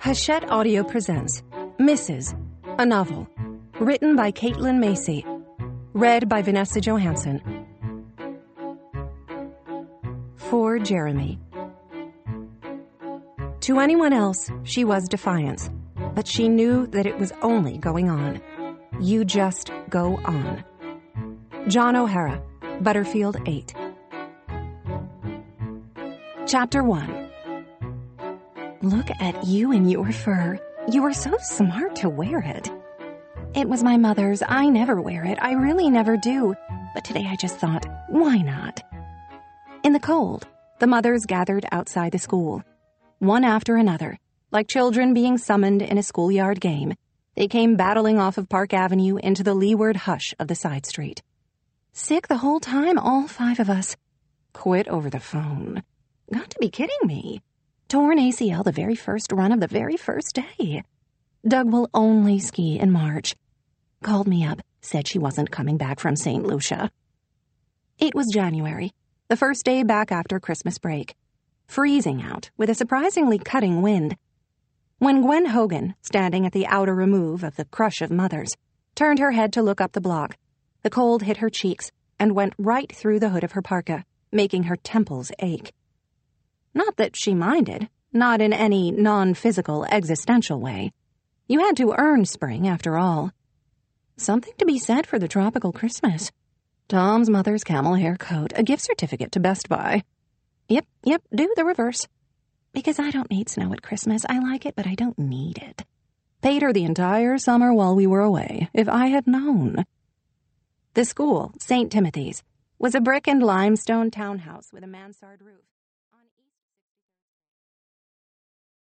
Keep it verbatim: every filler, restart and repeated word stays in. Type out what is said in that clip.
Hachette Audio presents Missus A Novel, written by Caitlin Macy, read by Vanessa Johansson. For Jeremy. To anyone else, she was defiance, but she knew that it was only going on. You just go on. John O'Hara, Butterfield eight. Chapter one. Look at you in your fur. You were so smart to wear it. It was my mother's. I never wear it. I really never do. But today I just thought, why not? In the cold, the mothers gathered outside the school. One after another, like children being summoned in a schoolyard game, they came battling off of Park Avenue into the leeward hush of the side street. Sick the whole time, all five of us. Quit over the phone. Got to be kidding me. Torn A C L the very first run of the very first day. Doug will only ski in March. Called me up, said she wasn't coming back from Saint Lucia. It was January, the first day back after Christmas break. Freezing out, with a surprisingly cutting wind. When Gwen Hogan, standing at the outer remove of the crush of mothers, turned her head to look up the block, the cold hit her cheeks and went right through the hood of her parka, making her temples ache. Not that she minded, not in any non-physical, existential way. You had to earn spring, after all. Something to be said for the tropical Christmas. Tom's mother's camel hair coat, a gift certificate to Best Buy. Yep, yep, do the reverse. Because I don't need snow at Christmas. I like it, but I don't need it. Paid her the entire summer while we were away, if I had known. The school, Saint Timothy's, was a brick and limestone townhouse with a mansard roof.